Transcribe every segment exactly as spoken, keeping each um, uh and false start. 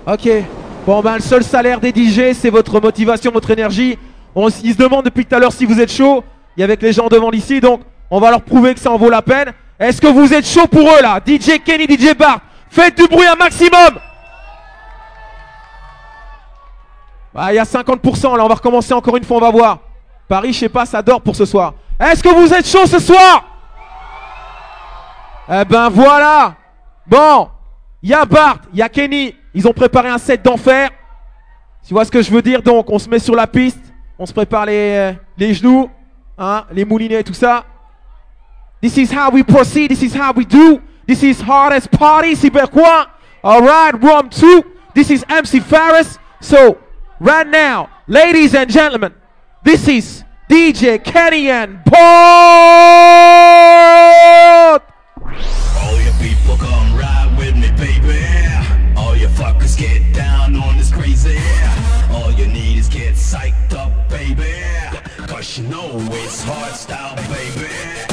Ok. Bon ben le seul salaire des D J c'est votre motivation, votre énergie. On, ils se demandent depuis tout à l'heure si vous êtes chaud. Il y a avec les gens devant ici donc on va leur prouver que ça en vaut la peine. Est-ce que vous êtes chaud pour eux là? D J Kenny, D J Bart, faites du bruit un maximum. Ah, il y a cinquante pour cent là, on va recommencer encore une fois, on va voir. Paris, je sais pas, ça dort pour ce soir. Est-ce que vous êtes chaud ce soir? Eh ben voilà. Bon, il y a Bart, il y a Kenny. Ils ont préparé un set d'enfer. Tu vois ce que je veux dire? Donc, on se met sur la piste. On se prépare les, euh, les genoux, hein, les moulinets et tout ça. This is how we proceed. This is how we do. This is hardest party, cybercoin. Alright, round two. This is M C Farris. So, right now, ladies and gentlemen, this is D J Kenny and Port. All your people come ride with me, baby. All your fuckers get down on this crazy. All you need is get psyched up, baby. Cause you know it's hardstyle, baby.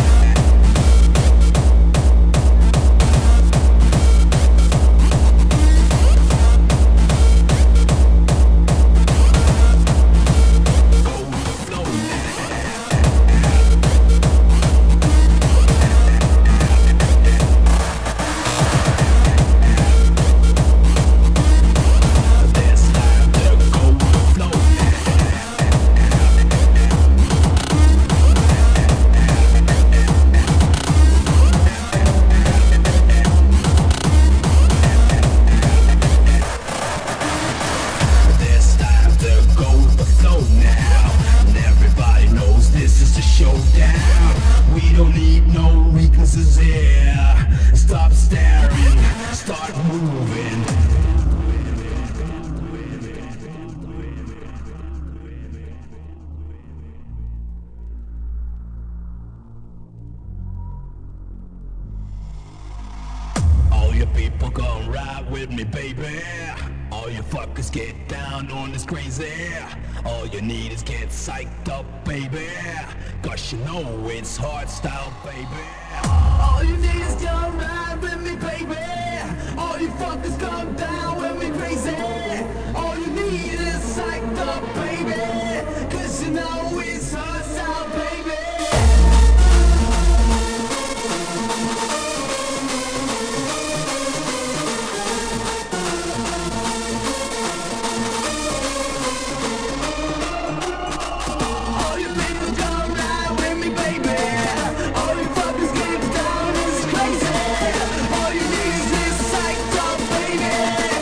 People gon' ride with me, baby. All you fuckers get down on this crazy. All you need is get psyched up, baby. Cause you know it's hardstyle, baby. All you need is come ride with me, baby. All you fuckers come down with me, crazy. All you need is psyched up, baby. Cause you know it's hardstyle, baby. Yeah.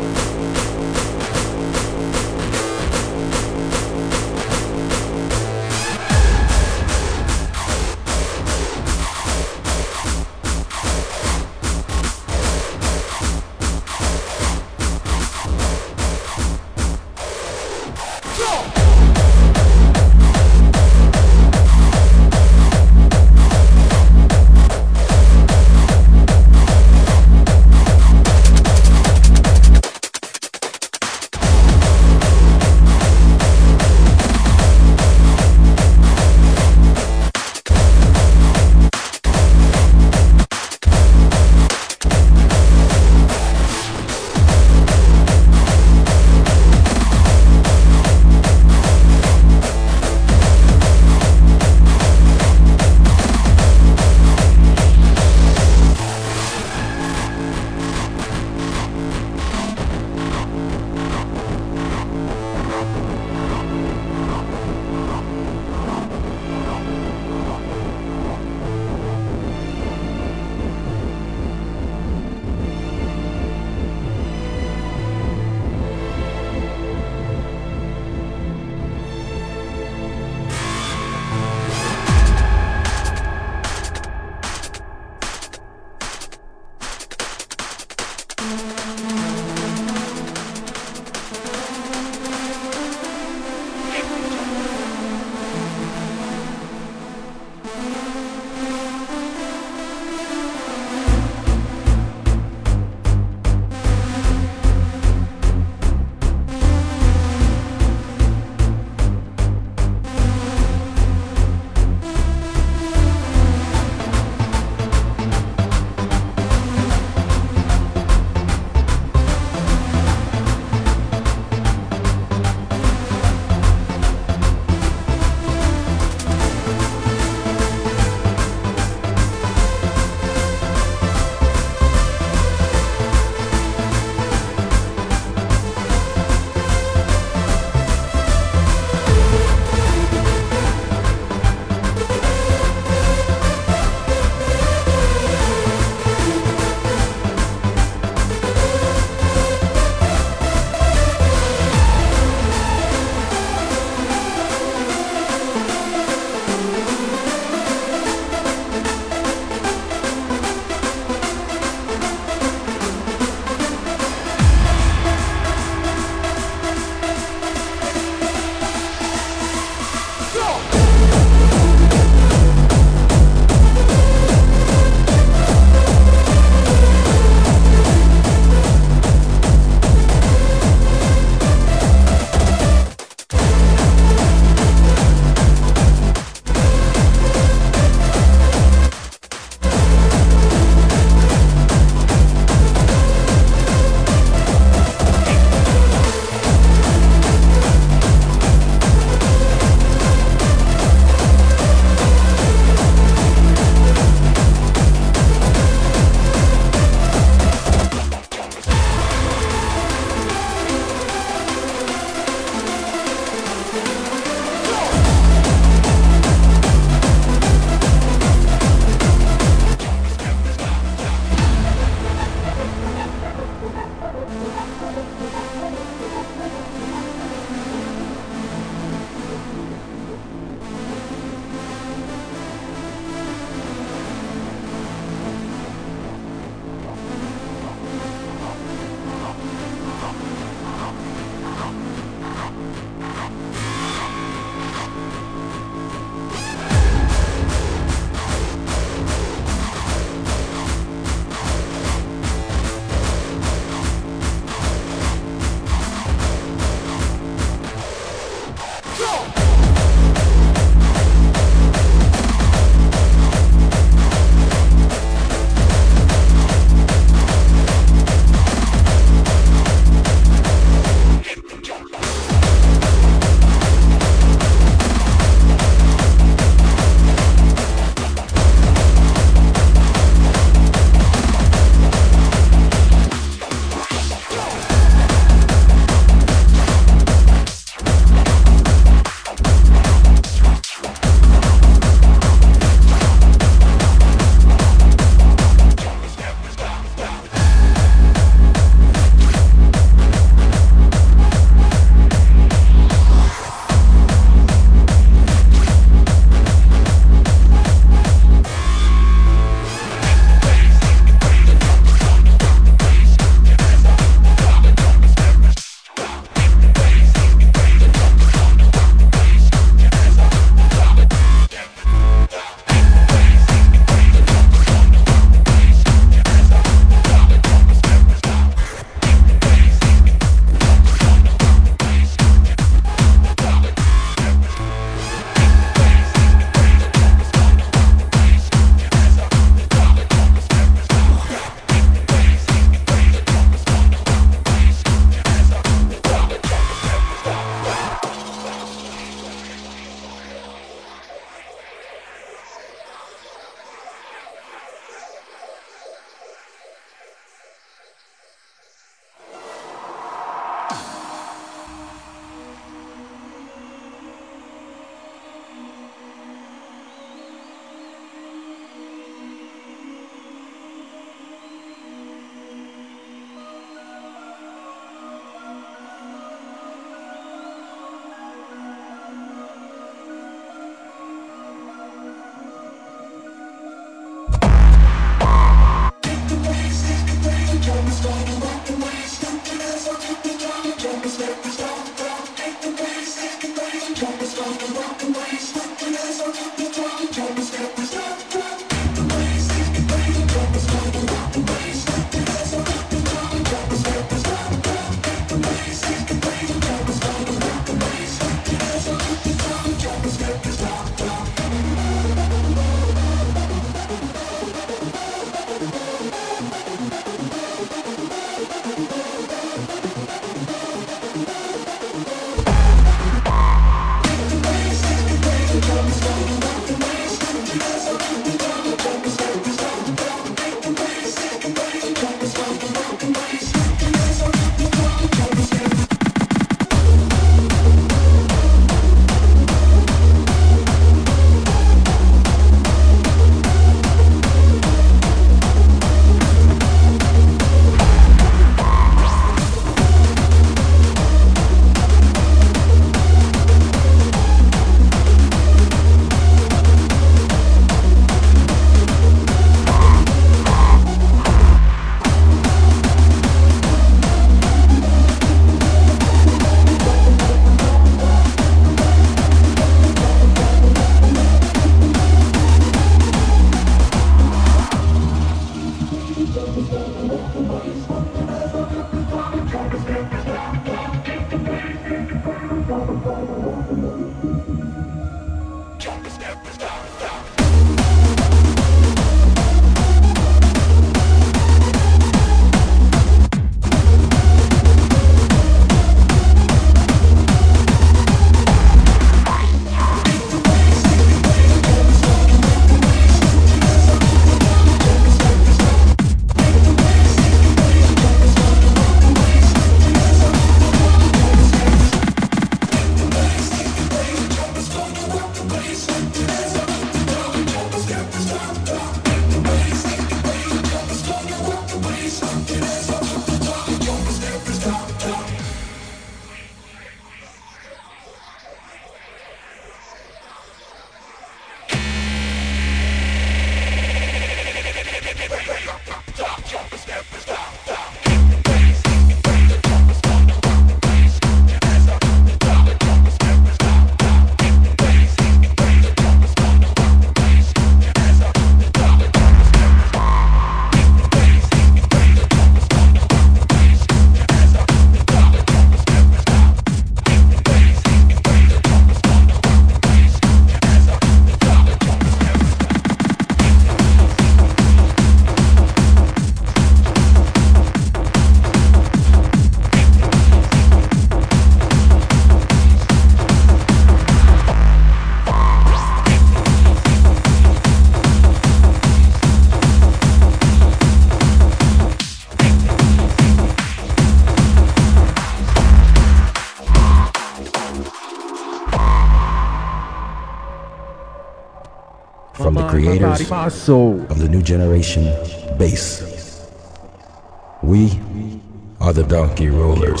from the creators of the new generation bass. We are the Donkey Rollers.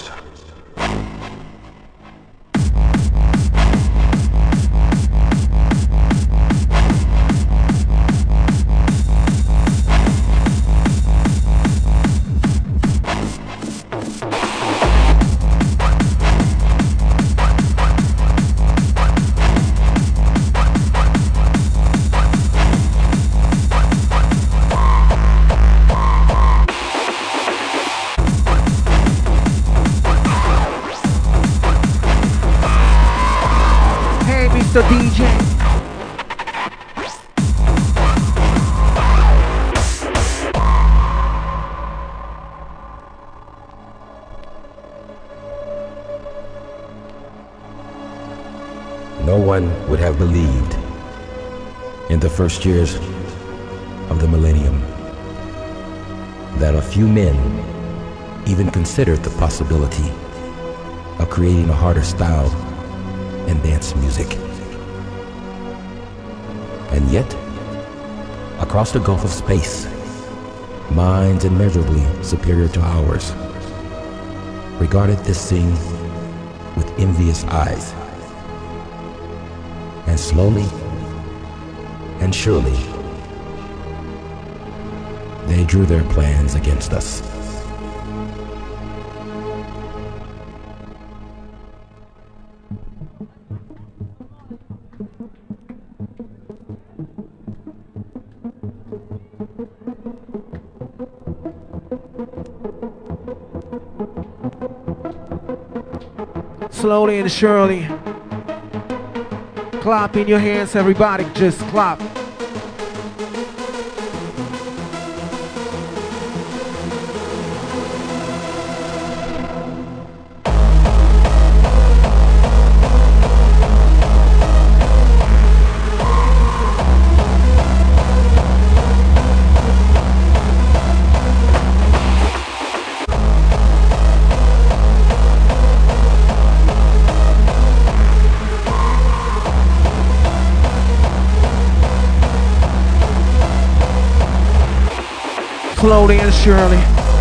The D J. No one would have believed in the first years of the millennium that a few men even considered the possibility of creating a harder style in dance music. And yet, across the gulf of space, minds immeasurably superior to ours regarded this thing with envious eyes. And slowly and surely, they drew their plans against us. Slowly and surely. Clap in your hands, everybody, just clap. Slowly and surely.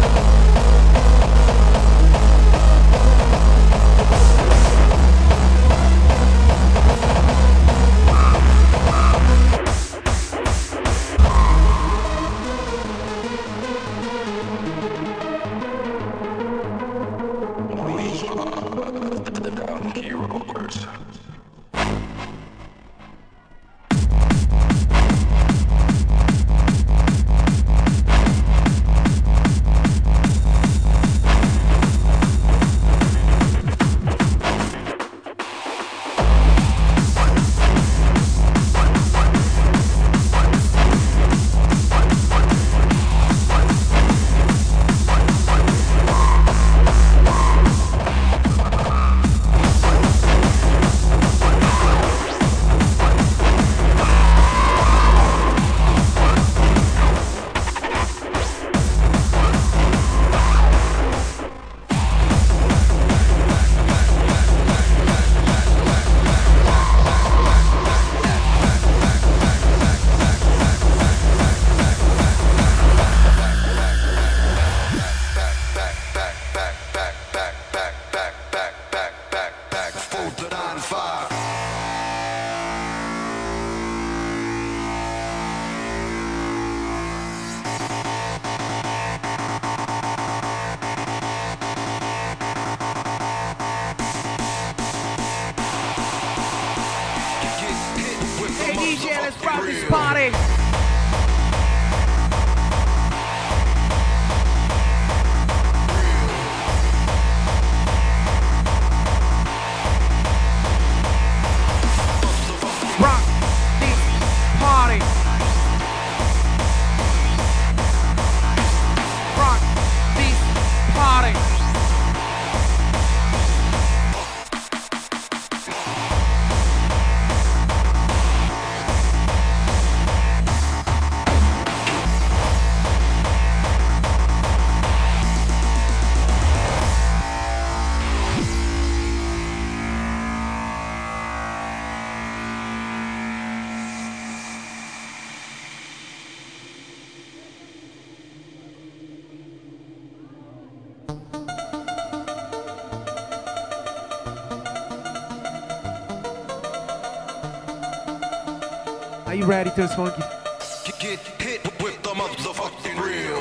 The Donkey Rollers. D J, let's rock this party. Rock this party. Rock this party. Are you ready to this funky? Get, get hit with the motherfucking real.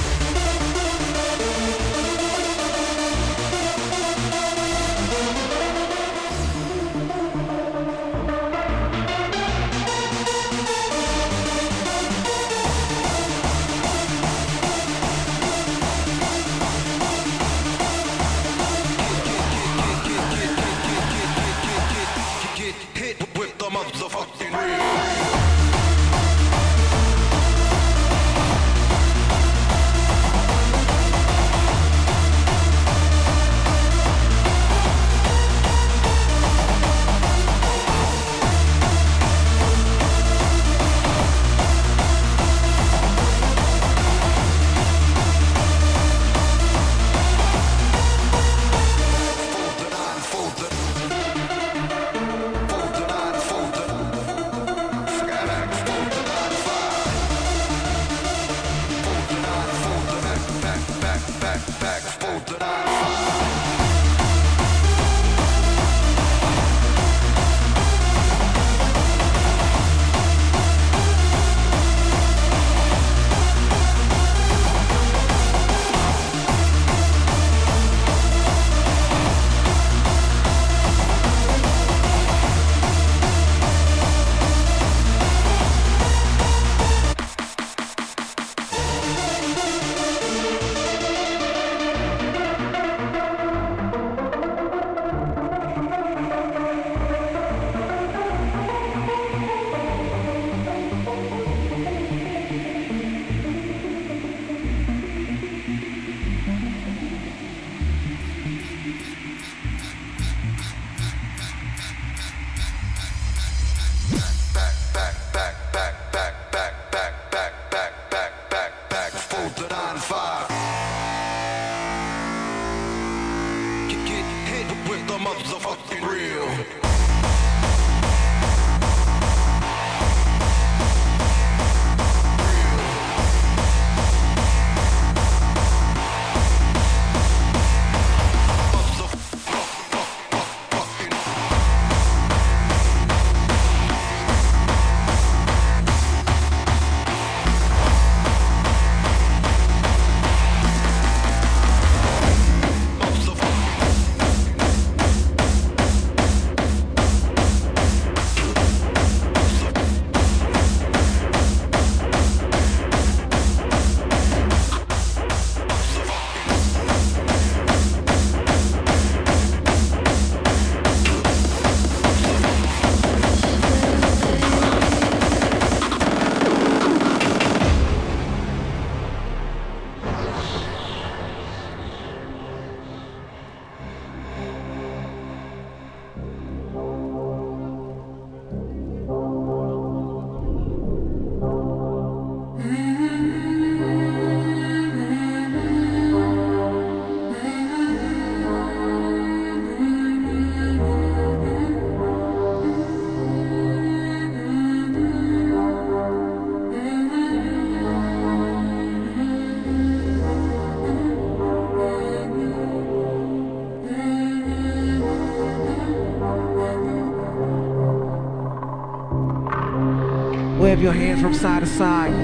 Wave your hands from side to side.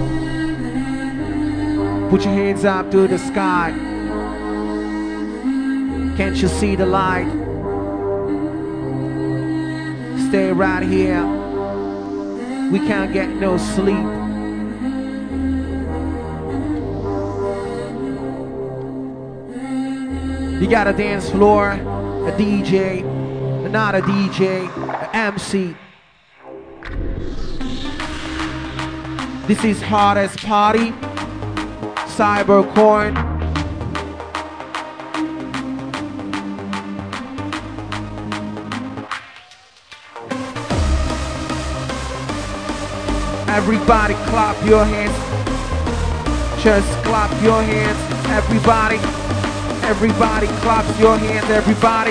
Put your hands up to the sky. Can't you see the light? Stay right here. We can't get no sleep. You got a dance floor, a D J, not a D J, an M C. This is Hottest Party, Cybercorn. Everybody clap your hands. Just clap your hands. Everybody. Everybody claps your hands. Everybody.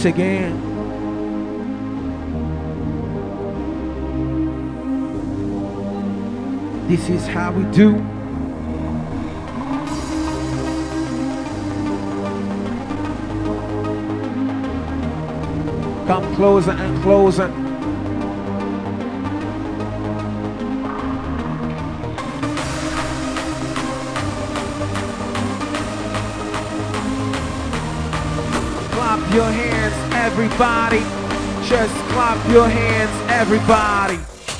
once again. This is how we do. Come closer and closer. Clap your hands, everybody. Just clap your hands, everybody.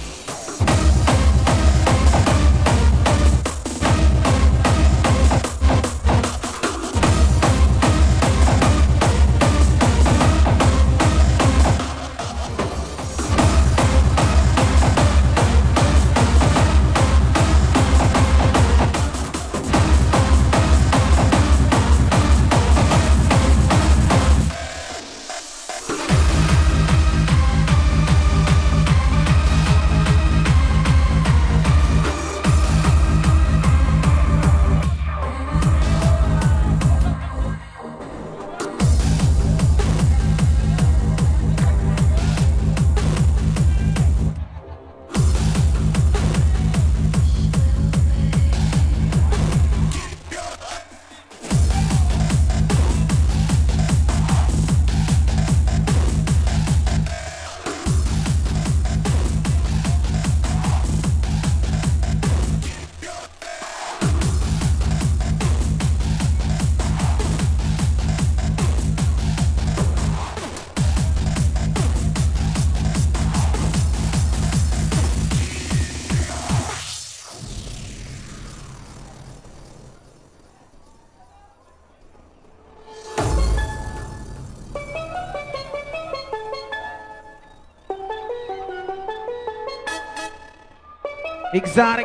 Exotic,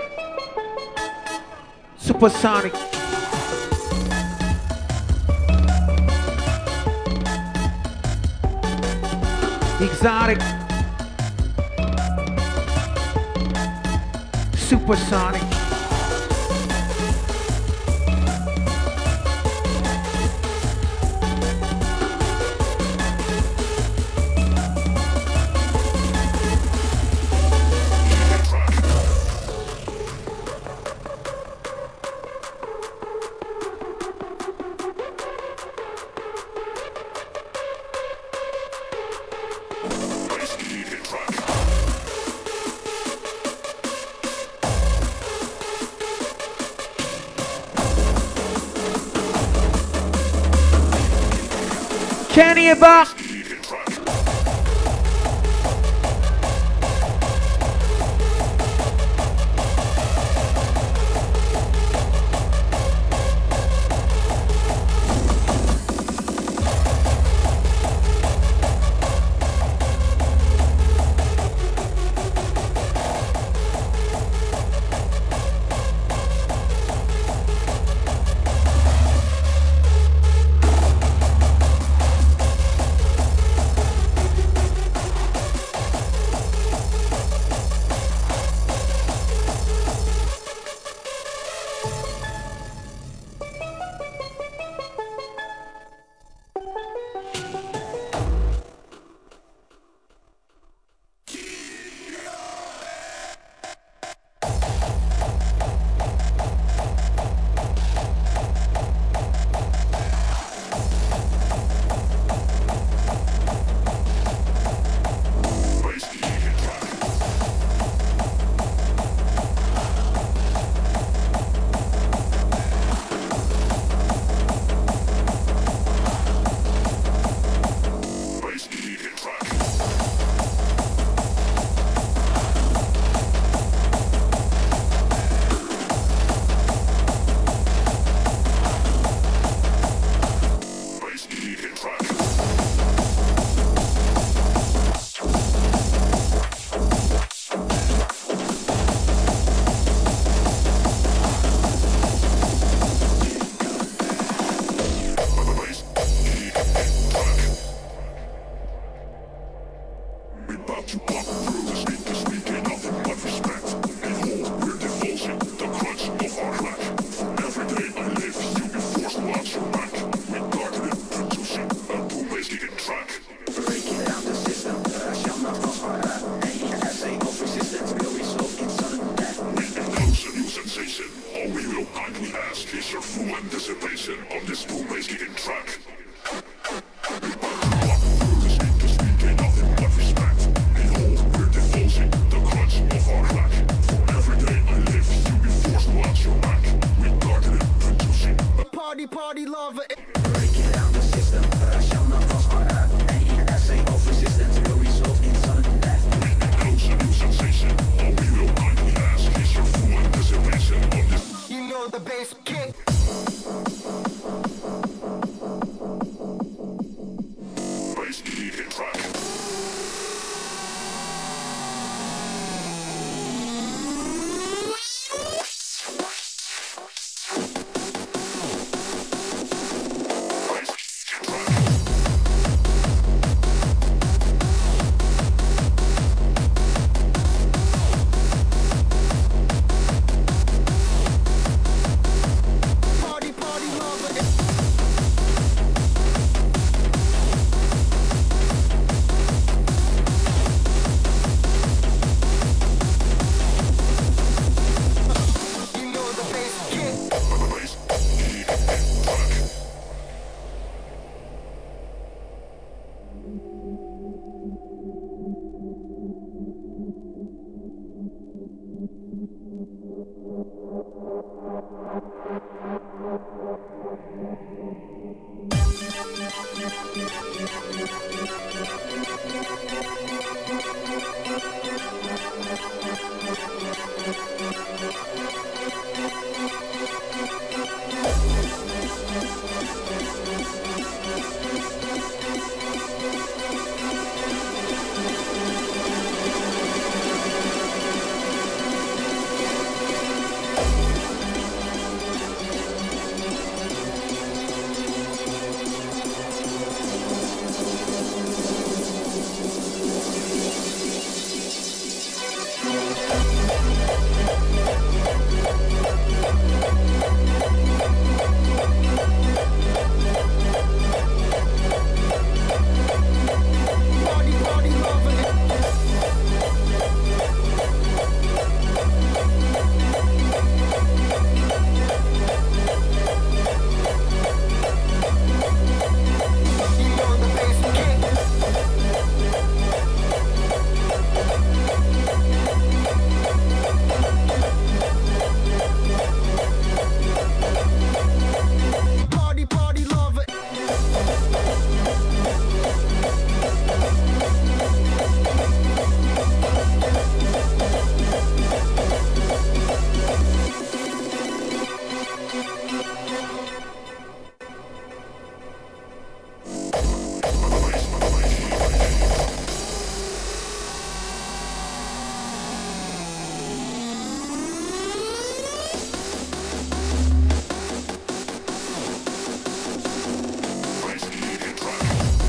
supersonic. Exotic, supersonic. Kenny Eba. anticipation of this two-making track. Party, party lover. Breaking down the system, but I shall not cross my path. Any essay of resistance will result in sudden death. Close a new sensation, or we will kindly ask. Is your full anticipation of this? You know the bass kick. Bass kicking track. Party, party lover. You know the bass kick. Bass kicking track. Party, party lover. You know the bass kick. Party, party lover. Bass kicking track.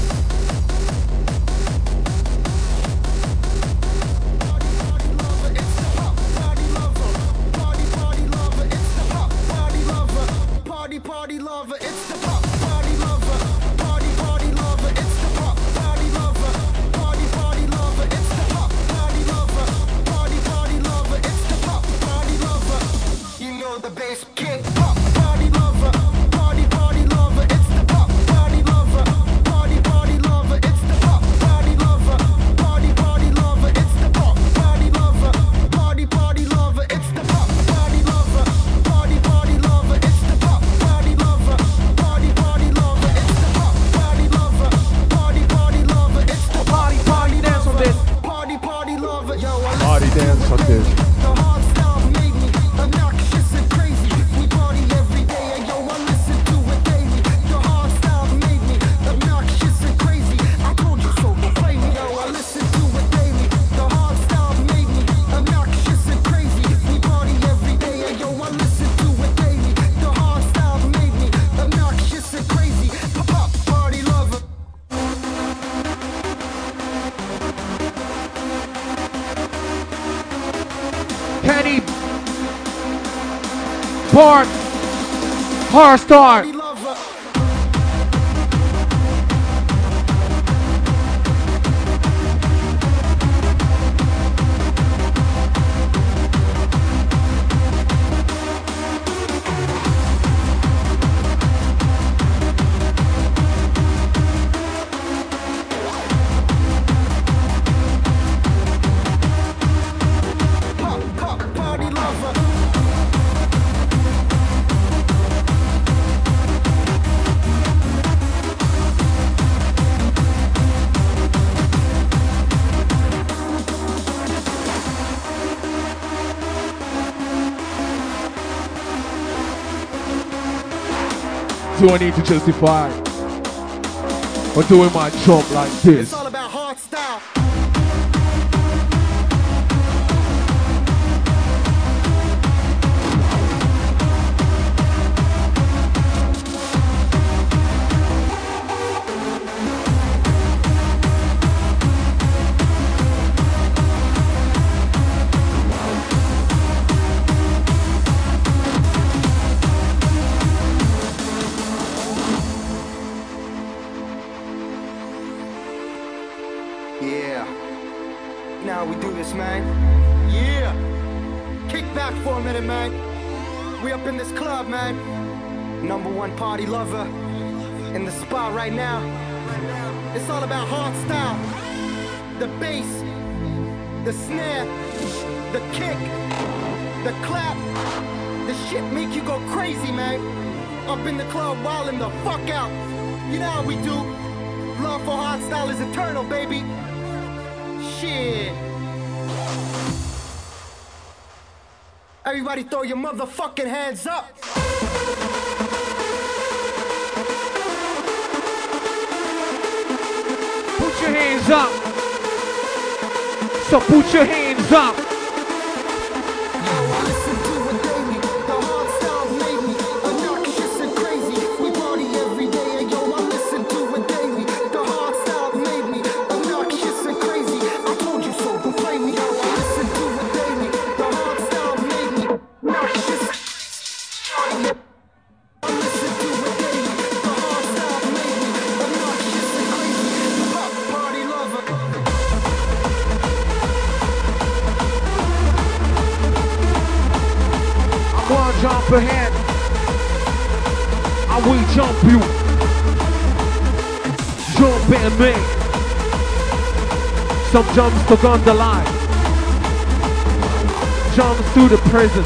Party, party lover, it's the pop party lover. Party, party lover, it's the pop party lover. Party, party lover, it's the pop party lover. Party, party lover, it's the pop party lover. Party, party lover, it's the pop party lover. Party, party lover, it's the pop party lover. You know the bass kick. Pop party lover. Party, party lover, it's the pop party lover. Party, party lover, it's the pop party lover. Party, party lover, it's the pop party lover. Party, party lover, it's the pop party lover. Party, party lover, it's the pop party lover. Party, party lover, it's the pop party lover. Party, party lover, it's the Party, party, dance on this. party, party lover. Yo, I Party dance on this. the hard style made me obnoxious and crazy. We party every day, and yo, I listen to it daily. The hard style made me obnoxious and crazy. I told you so, don't play me. Yo, I listen to it daily. The hard style made me obnoxious and crazy. We party every day, and yo, I listen to it daily. The hard style made me obnoxious and crazy. Pop party lover. Kenny Bart Harstar. Party lover. Do I need to justify? Or doing my job like this? It's all about hard style. Yeah. Now we do this, man. Yeah. Kick back for a minute, man. We up in this club, man. Number one party lover in the spot right now. It's all about hard style. The bass, the snare, the kick, the clap. The shit make you go crazy, man. Up in the club, wildin' the fuck out. You know how we do. Love for hard style is eternal, baby. Shit. Everybody throw your motherfucking hands up. Put your hands up. So put your hands up. Yo, I listen to it daily. The hard style made me obnoxious and crazy. We party every day, and yo, I listen to it daily. The hard style made me obnoxious and crazy. I told you so, don't play me. Yo, I listen to it daily. The hard style made me obnoxious. I listen to it daily. The hard style made me obnoxious and crazy. The pop party lover. I'm gonna jump ahead. I will jump you. Jump and me. Some jumps to on the line. Jumps to the prison.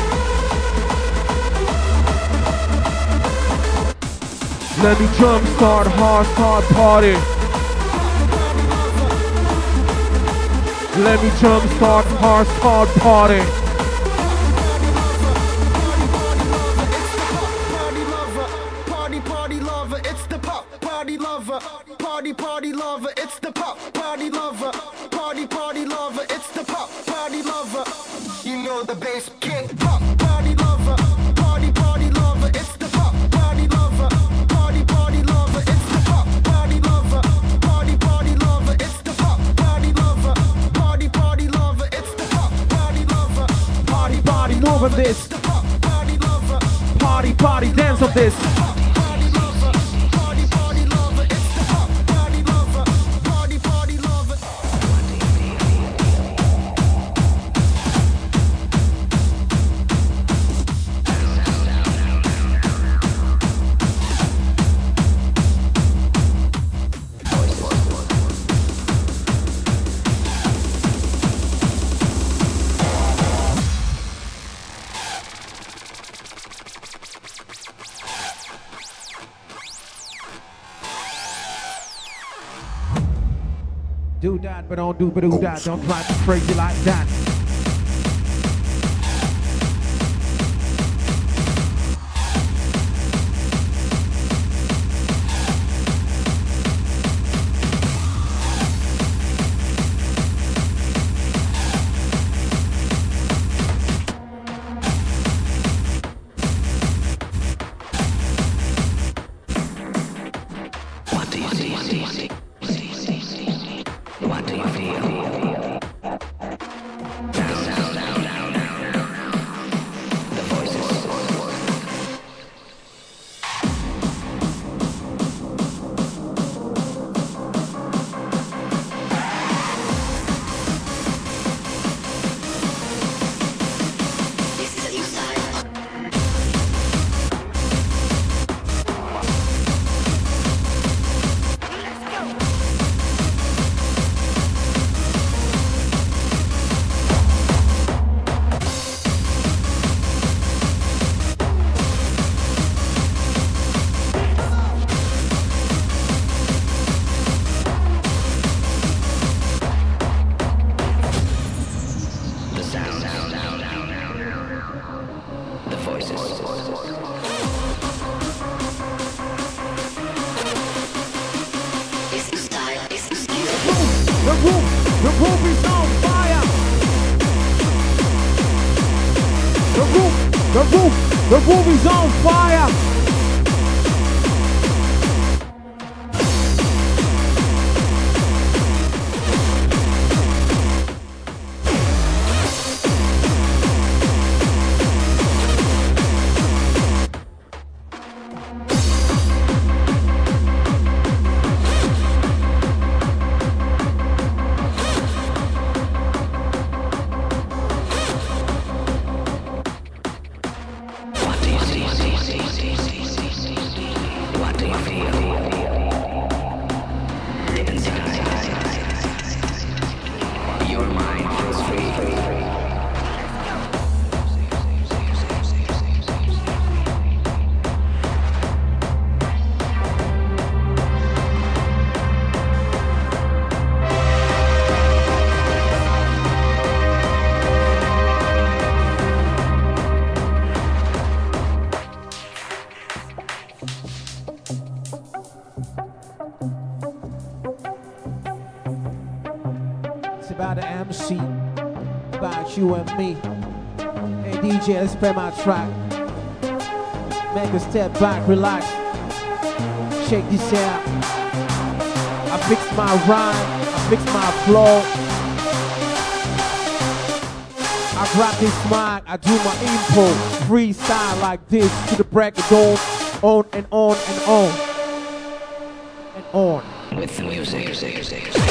Let me jump start hard start party. Let me jump start hard start party. Party, party lover, it's the pop party lover. Party, party lover, it's the pop party lover. Party, party lover, it's the pop party lover. You know the bass kick, pop party lover. Party, party lover, it's the pop party lover. Party, party lover, it's the pop party lover. Party, party lover, it's the pop party lover. Party, party lover, it's the pop party lover. Party, party, move on this. The pop party lover. Party, party, dance on this. Party lover, party party lover, it's the pop party lover, party party lover. Do that, but don't do but do that. Don't try to crazy like that. What do you see? What do you see? What do you feel? Down, down, down, down, down. The voices. This is a new style. The sound. The voices. The roof, the roof is on fire. The roof, the roof, the roof is on fire. About the M C, about you and me. Hey D J, let's play my track. Make a step back, relax. Shake this out. I fix my rhyme, I fix my flow. I grab this mic, I do my input. Freestyle like this to the break of dawn. On and on and on. And on. With the music, music, music, music.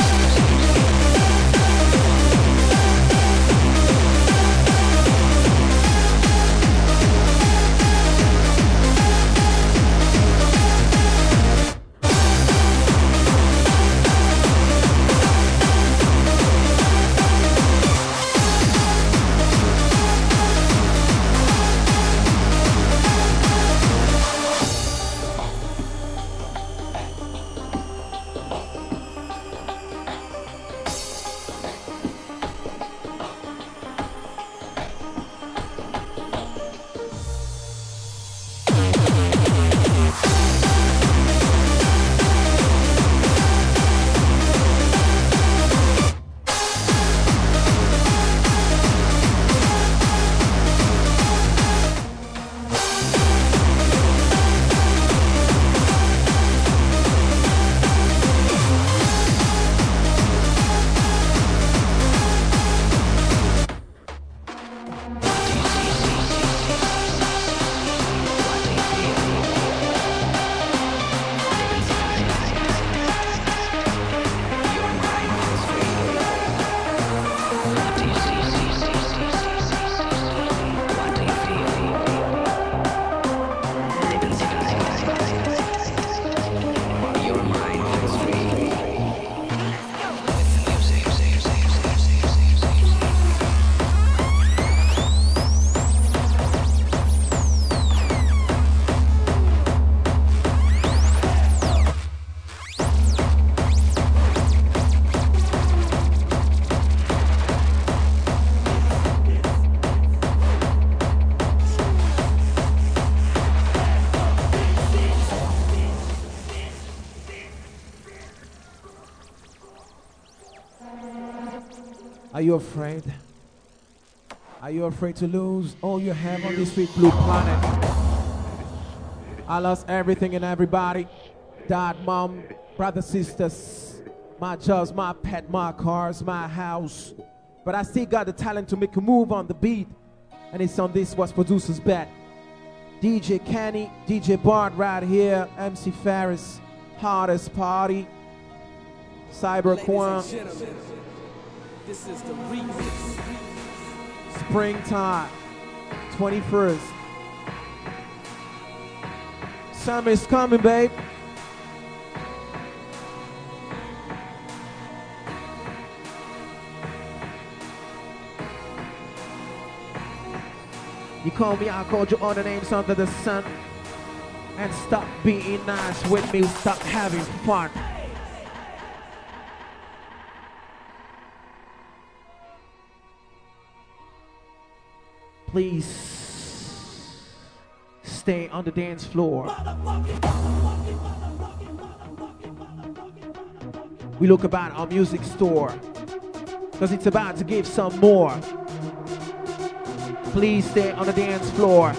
Are you afraid? Are you afraid to lose all you have on this sweet blue planet? I lost everything and everybody. Dad, mom, brothers, sisters, my jobs, my pet, my cars, my house. But I still got the talent to make a move on the beat. And it's on this what's producers bet. D J Kenny, D J Bart right here, M C Ferris, Hardest Party, Cyber Quan. This is the remix. Springtime, twenty-first. Summer is coming, babe. You call me, I called you all the names under the sun. And stop being nice with me, stop having fun. Please stay on the dance floor. We look about our music store, cause it's about to give some more. Please stay on the dance floor.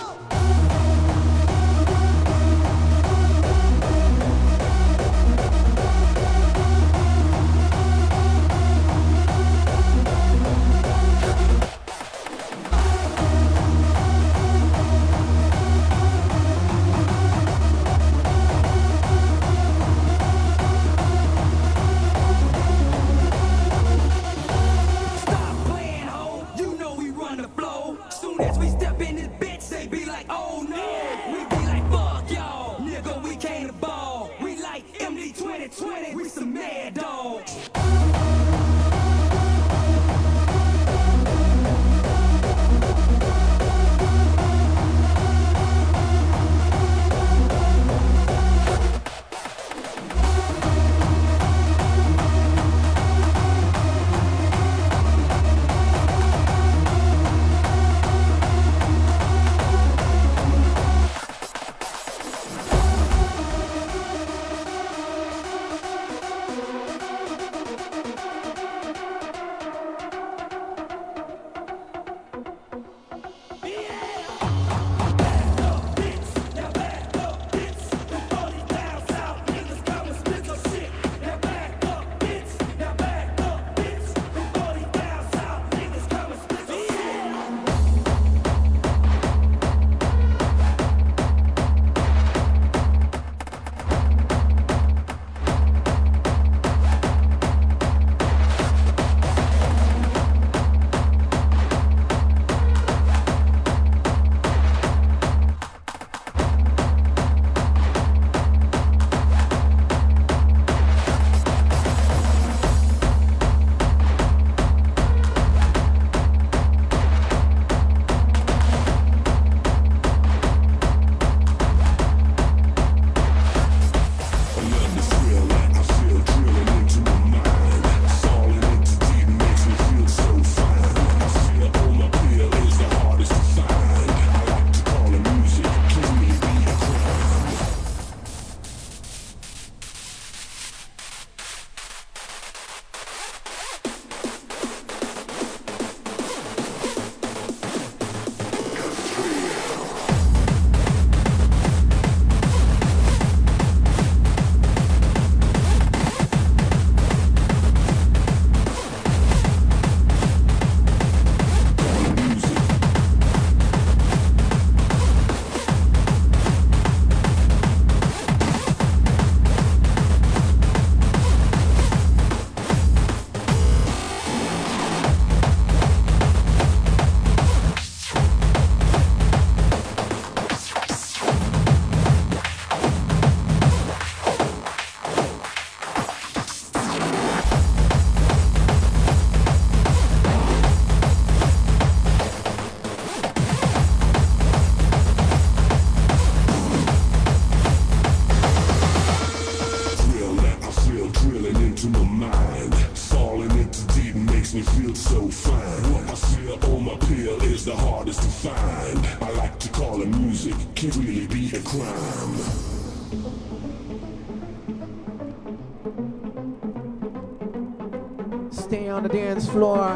Stay on the dance floor.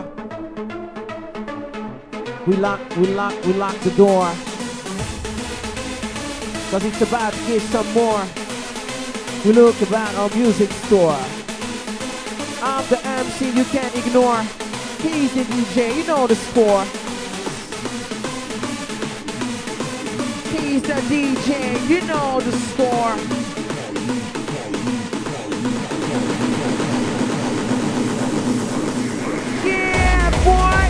We lock, we lock, we lock the door. Cause it's about to get some more. We look about our music store. I'm the M C you can't ignore. He's the D J, you know the score. He's the D J, you know the score. Yeah, boy!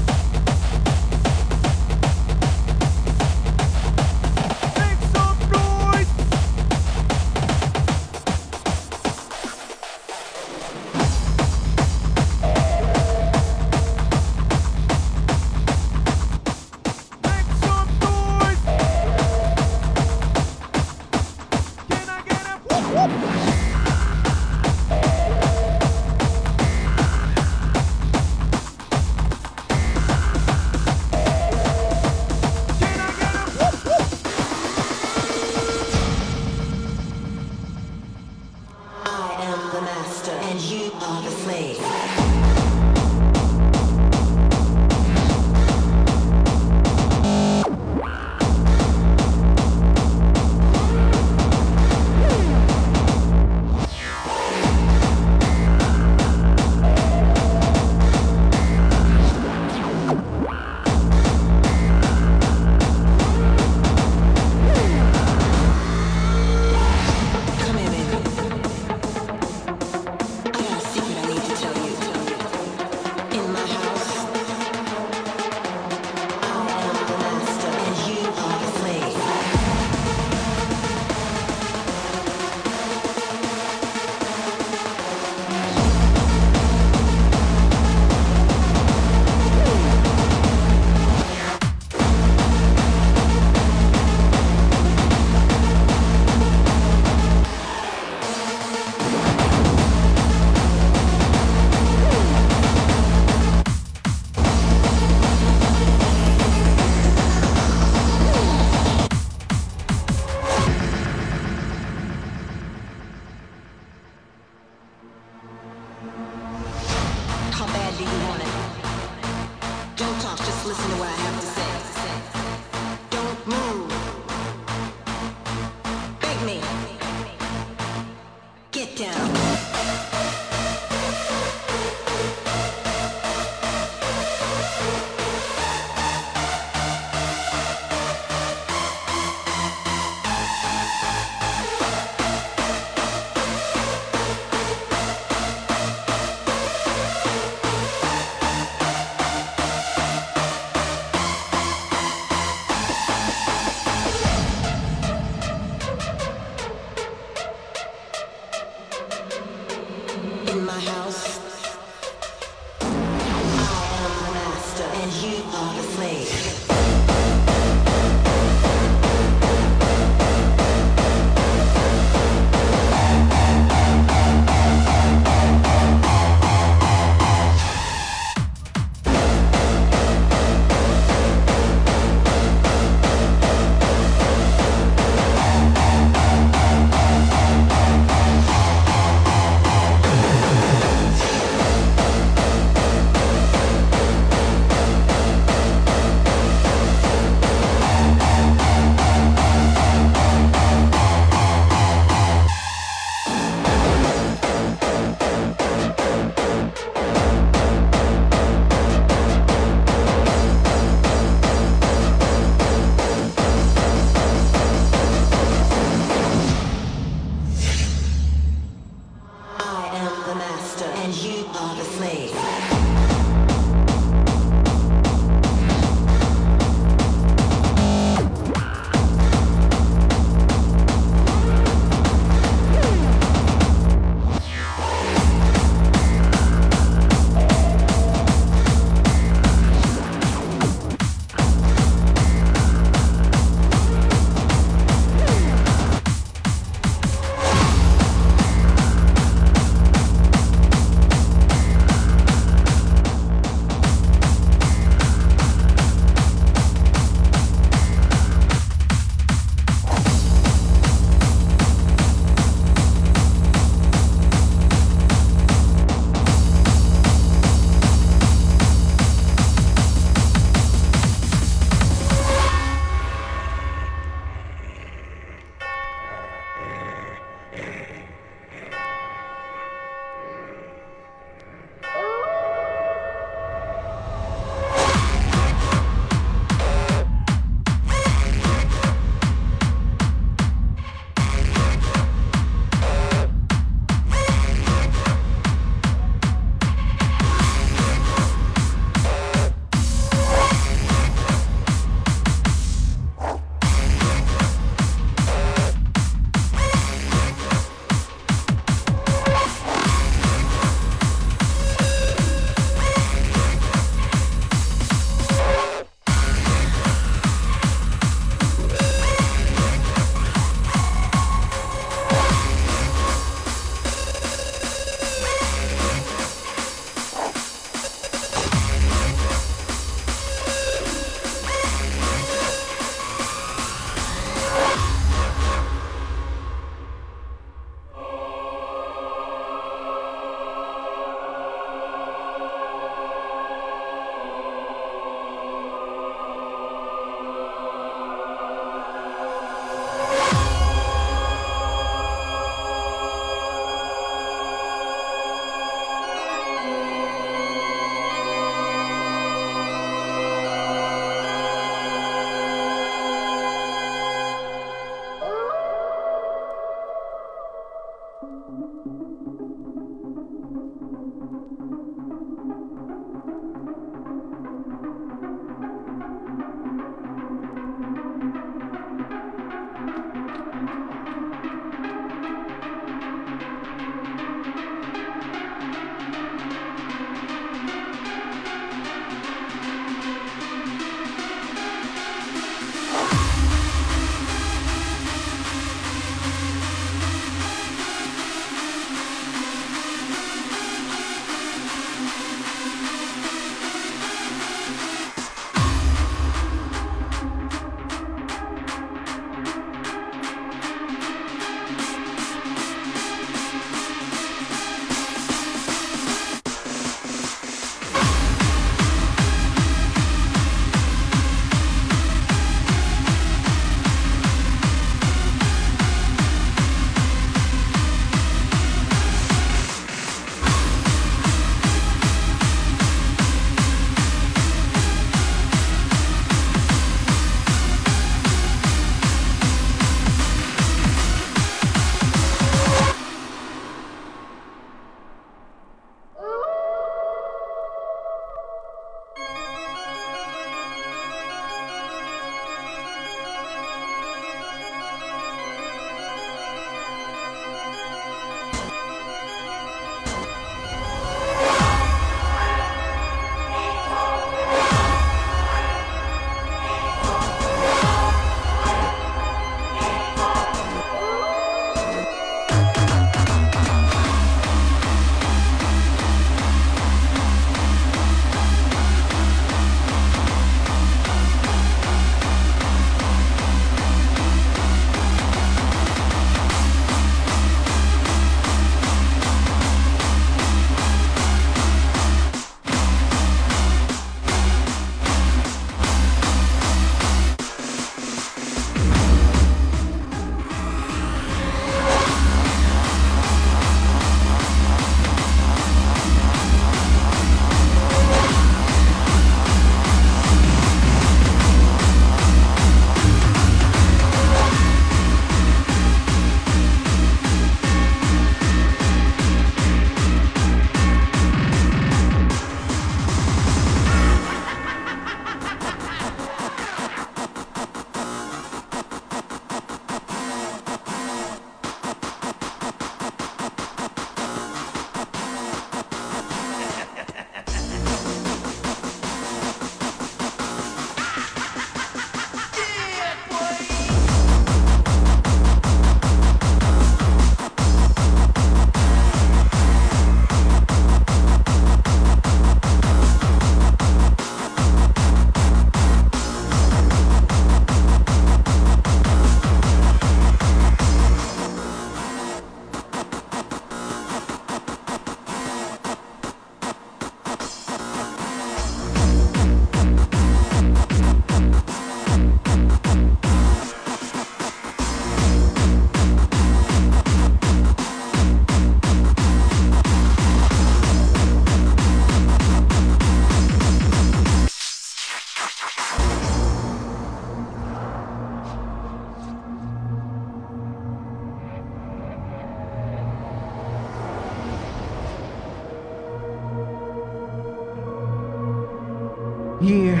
Yeah.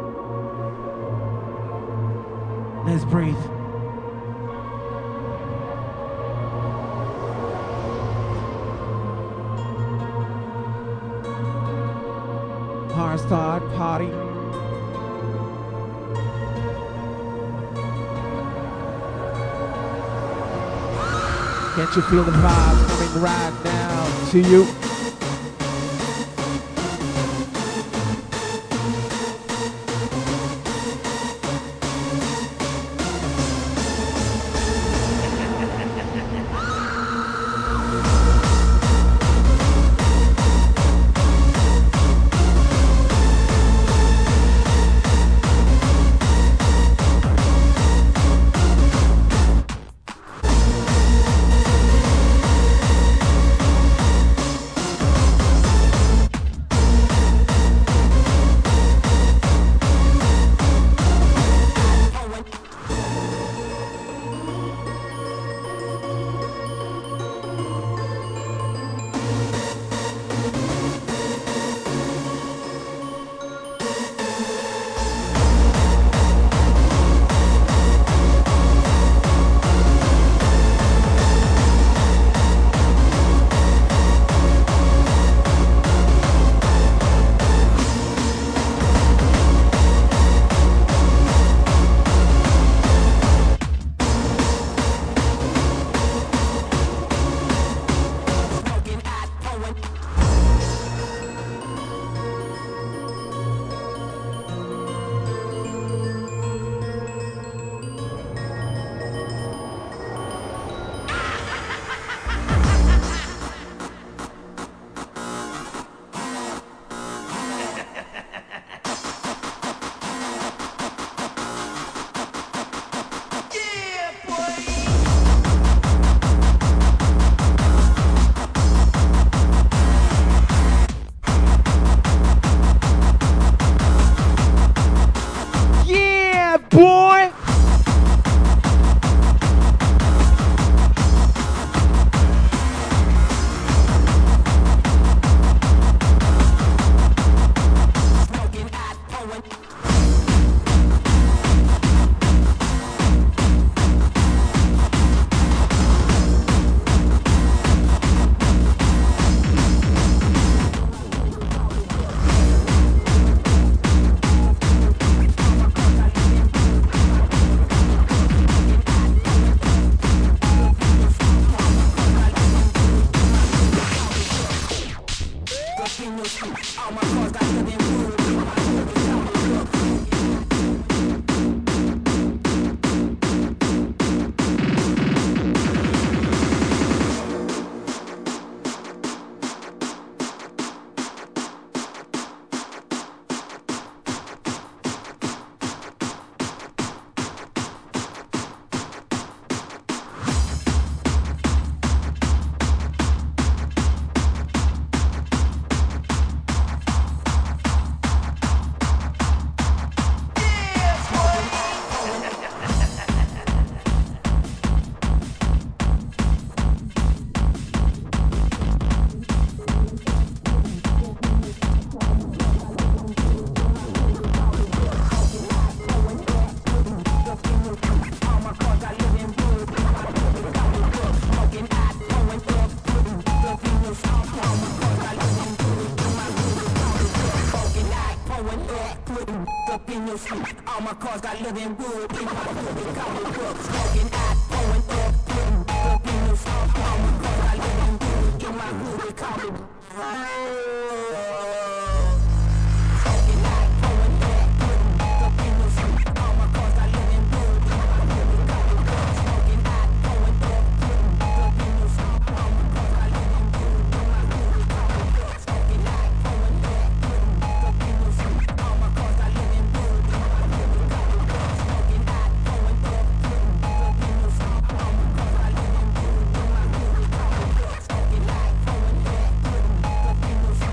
Let's breathe. Hard start party. Can't you feel the vibe coming right now to you? Boy! All my cars got living wood. In my hood, they call me Cook. Smoking hot, pouring up, putting up in the swamp. All my cars got living wood. In my hood, they call me smoking hot, pouring up, putting up in the swamp. All my cars got living wood. In my hood, they call me Cook. Smoking hot, pouring up, putting up in the swamp. All my cars got living wood. In my hood, they call me Cook. Smoking hot, pouring up, putting up in the swamp. All my cars got living wood. In my hood, they call me Cook. Smoking hot, pouring up, putting up in the swamp. All my cars got living wood. In my hood, they call me Cook. Smoking hot, pouring up, putting up in the swamp.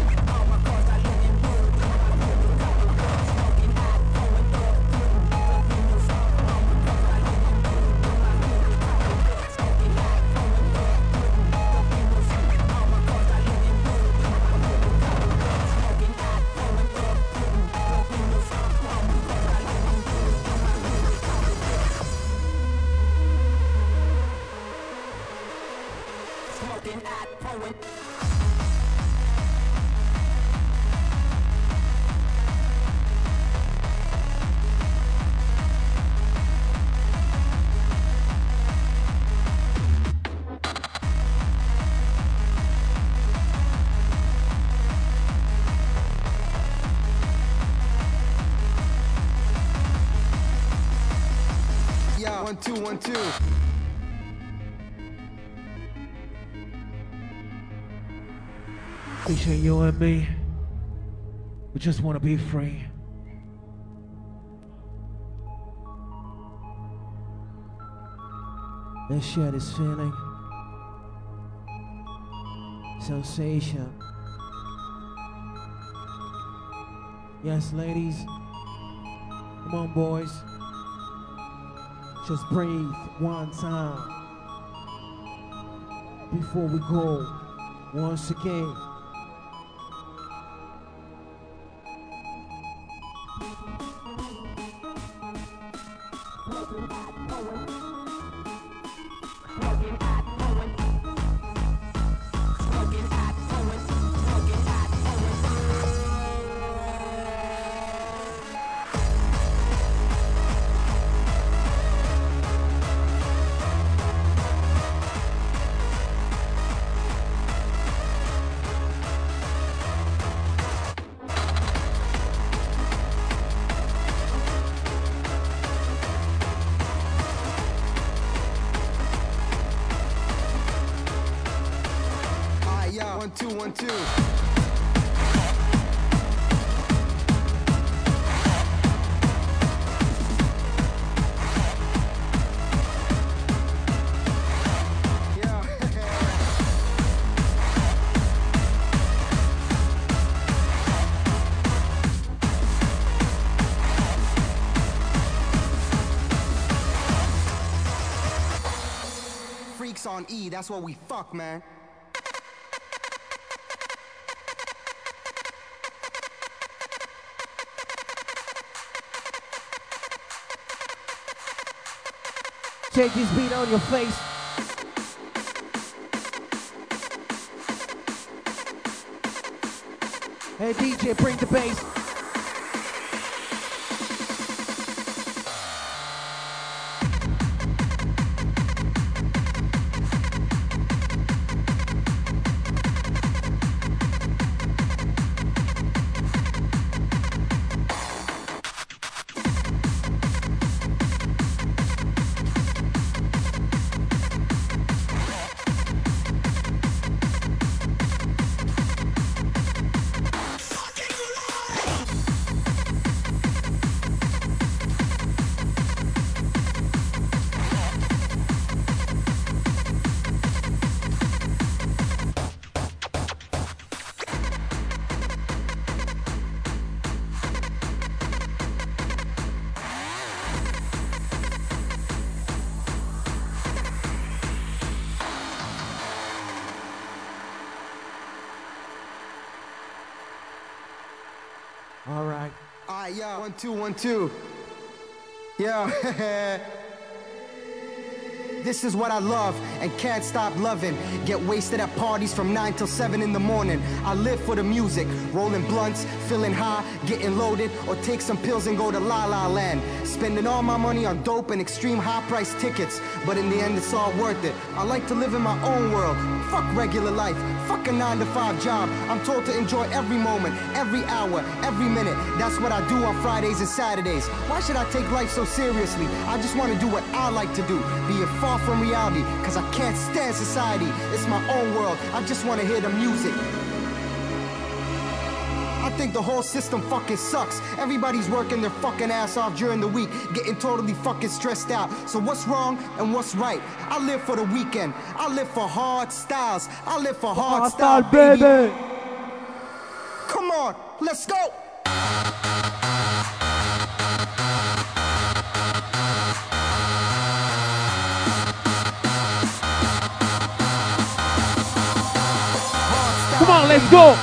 Yeah, one, two, one, two. Between you and me, we just want to be free. Let's share this feeling. Sensation. Yes, ladies. Come on, boys. Just breathe one time before we go once again. One, two, one, two. Freaks on E, that's what we fuck, man. Take this beat on your face. Hey D J, bring the bass. All right. All right, yeah, one, two, one, two. Yeah. This is what I love and can't stop loving. Get wasted at parties from nine till seven in the morning. I live for the music, rolling blunts, feeling high, getting loaded, or take some pills and go to La La Land. Spending all my money on dope and extreme high price tickets, but in the end it's all worth it. I like to live in my own world. Fuck regular life, fuck a nine to five job. I'm told to enjoy every moment, every hour, every minute. That's what I do on Fridays and Saturdays. Why should I take life so seriously? I just want to do what I like to do, be it far from reality, cause I can't stand society. It's my own world, I just want to hear the music. I think the whole system fucking sucks. Everybody's working their fucking ass off during the week, getting totally fucking stressed out. So what's wrong and what's right? I live for the weekend. I live for hard styles. I live for hard style, baby. baby. Come on, let's go. Come on, let's go.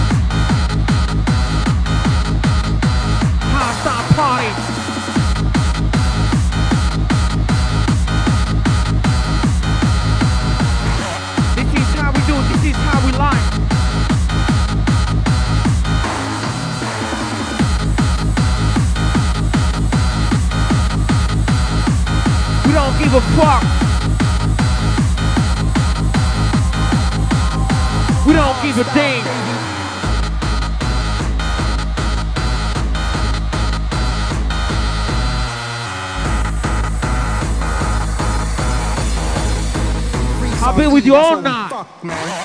Hostile party. a fuck. We don't give a damn. I've been with you all night. Fuck, man.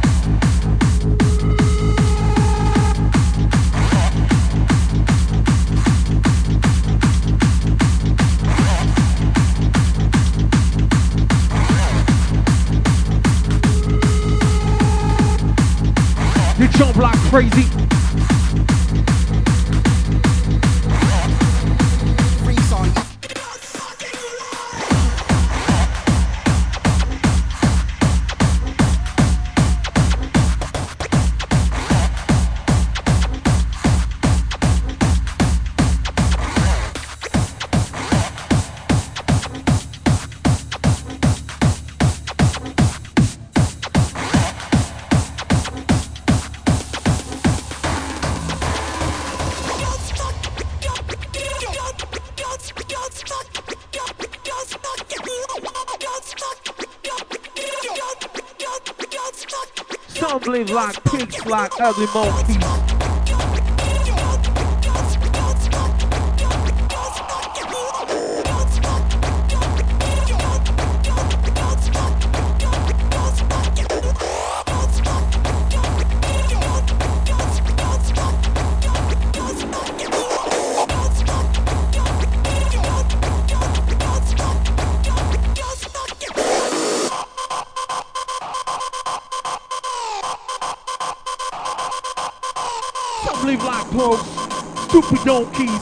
You jump like crazy. Freaks on you. Stumbling like pigs, like ugly monkeys. Stumbling like bros, stupid donkeys.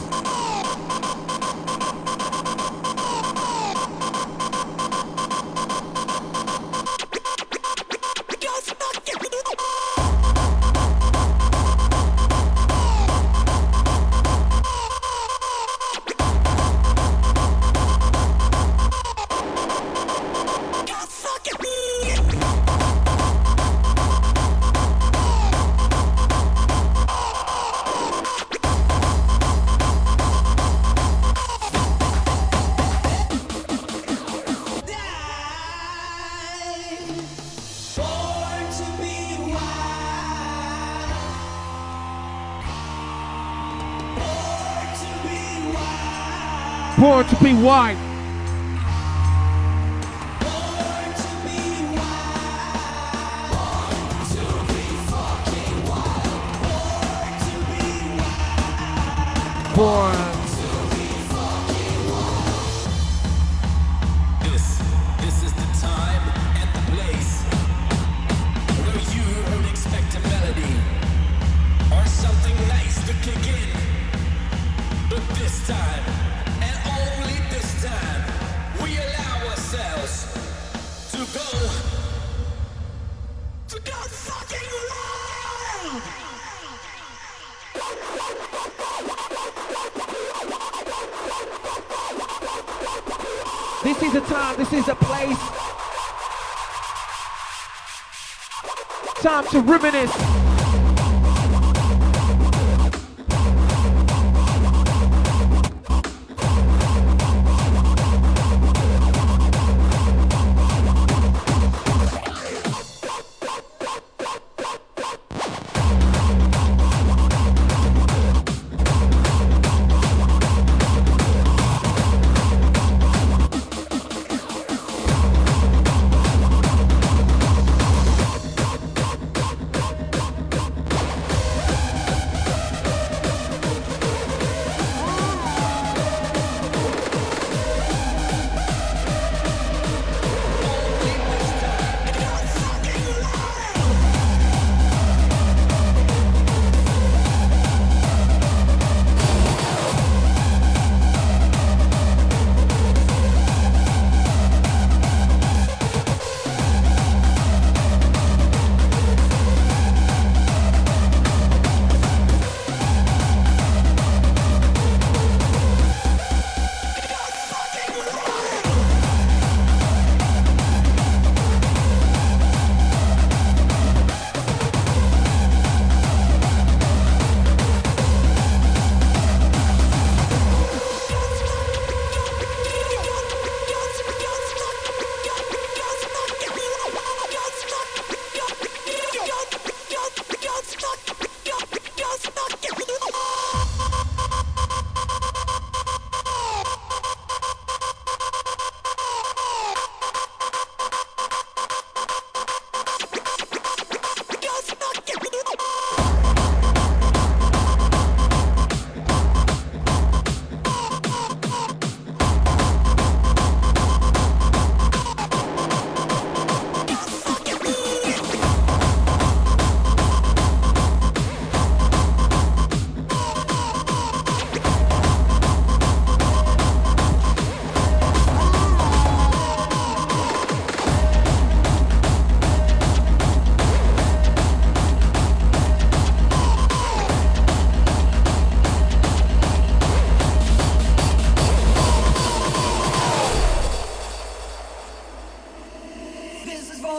Born to be white. Born. This, this is the time and the place where you would expect a melody or something nice to kick in. But this time, and only this time, we allow ourselves to go to go fucking wrong. This is the time, this is the place. Time to reminisce.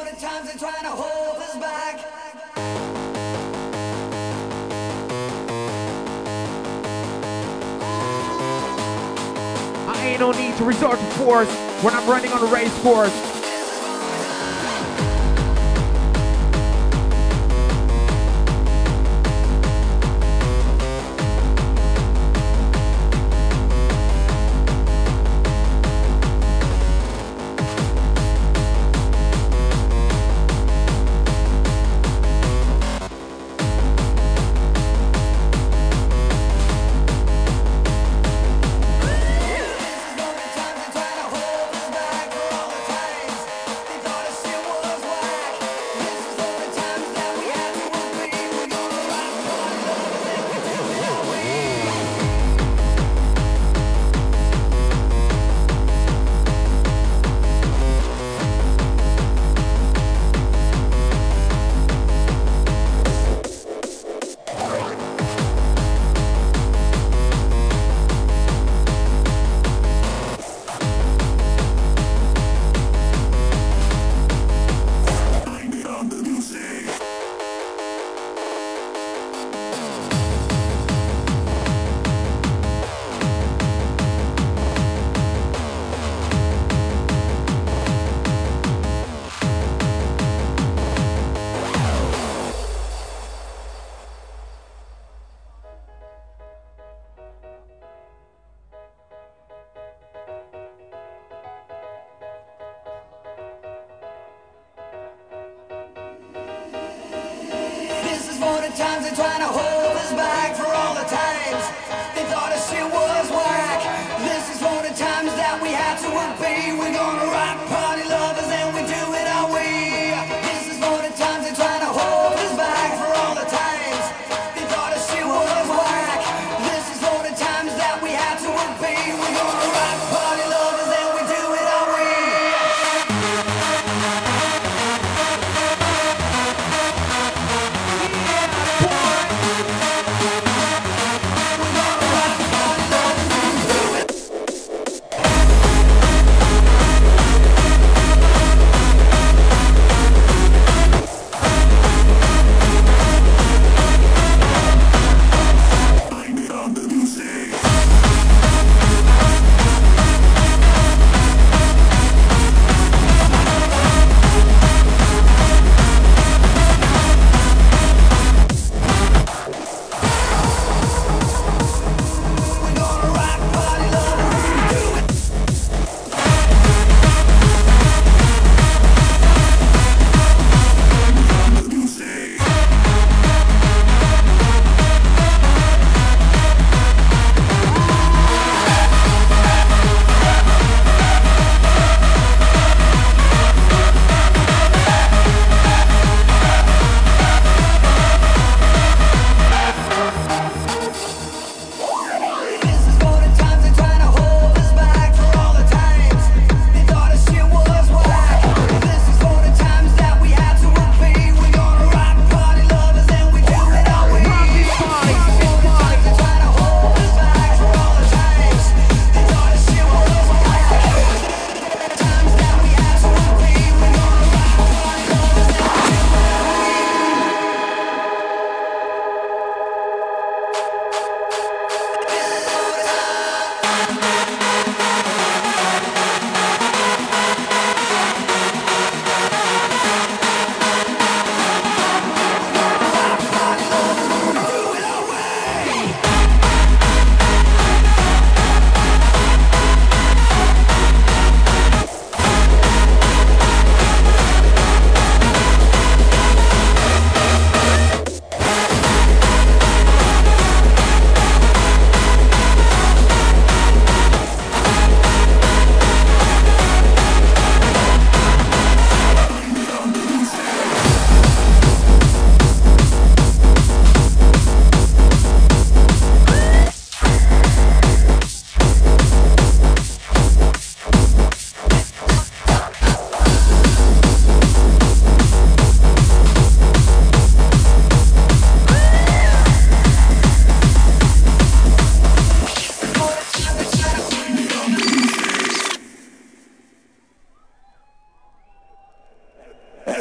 the times they're trying to hold us back. I ain't no need to resort to force when I'm running on a race course. This is one of the times they're trying to hold us back all the time.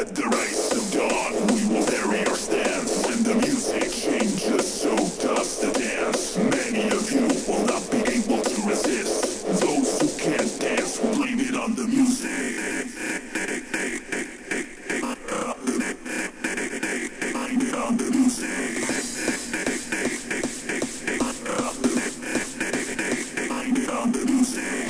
At the rise of dawn, we will vary our stance. When the music changes, so does the dance. Many of you will not be able to resist. Those who can't dance will blame it on the music. Blame it on the music. Blame it on the music.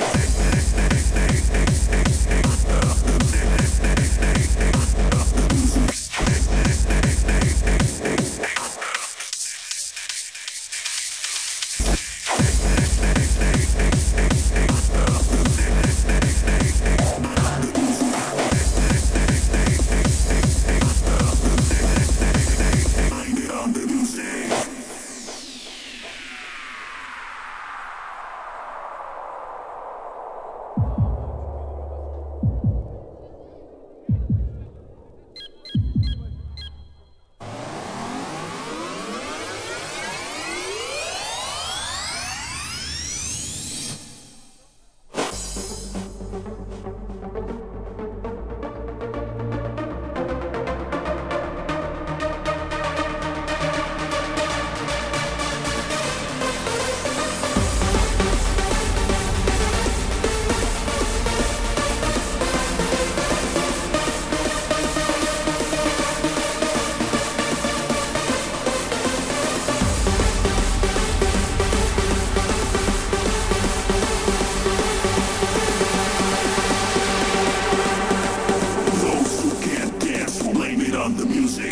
Those who can't dance will blame it on the music.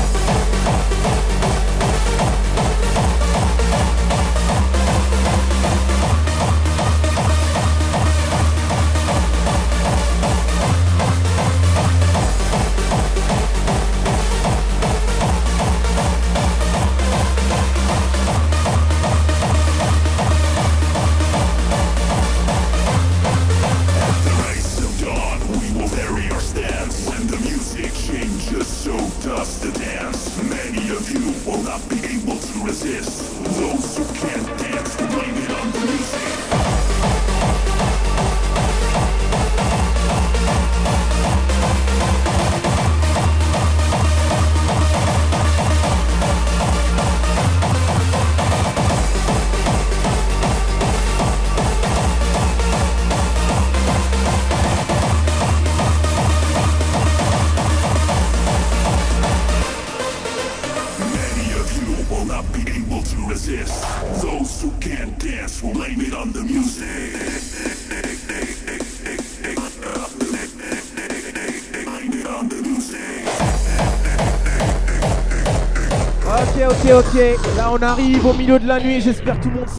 At the rise of dawn, we will vary our stance. When the music changes, so does the dance. Many of you will not be able to resist. Those who can't dance will blame it on the music. Many of you will not be able to resist. Those who can't dance will blame it on the music. Blame it on the music. Ok, ok, ok. Là, on arrive au milieu de la nuit. J'espère que tout le monde